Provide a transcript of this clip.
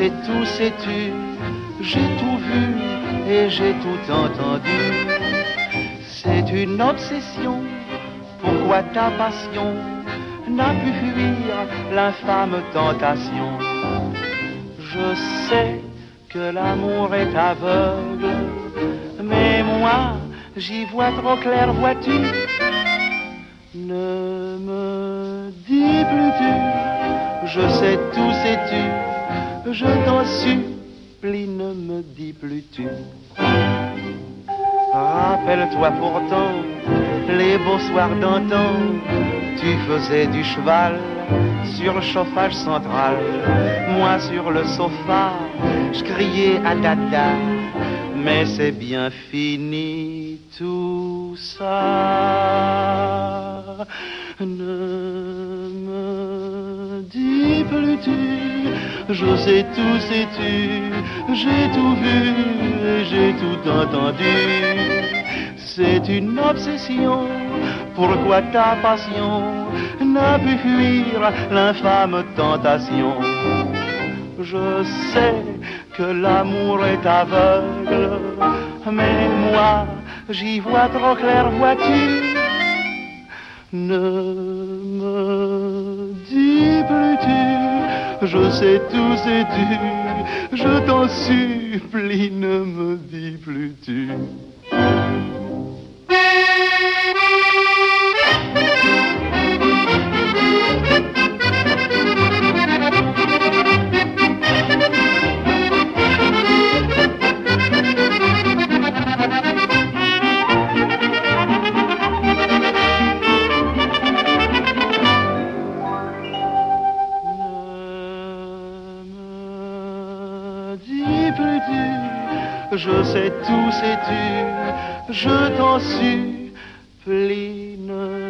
sais tout, sais-tu, j'ai tout vu et j'ai tout entendu. C'est une obsession, pourquoi ta passion n'a pu fuir l'infâme tentation? Je sais que l'amour est aveugle, mais moi j'y vois trop clair, vois-tu? Ne me dis plus tu, je sais tout, sais-tu, je t'en supplie, ne me dis plus tu. Rappelle-toi pourtant les beaux soirs d'antan, tu faisais du cheval sur le chauffage central. Moi sur le sofa, je criais à dada, mais c'est bien fini tout ça. Ne me dis plus tu, je sais tout, sais-tu, j'ai tout vu, j'ai tout entendu. C'est une obsession, pourquoi ta passion n'a pu fuir l'infâme tentation? Je sais que l'amour est aveugle, mais moi j'y vois trop clair, vois-tu? Ne me dis plus tu, je sais tout, sais-tu, je t'en supplie, ne me dis plus tu. Je sais tout, sais-tu, je t'en supplie, ne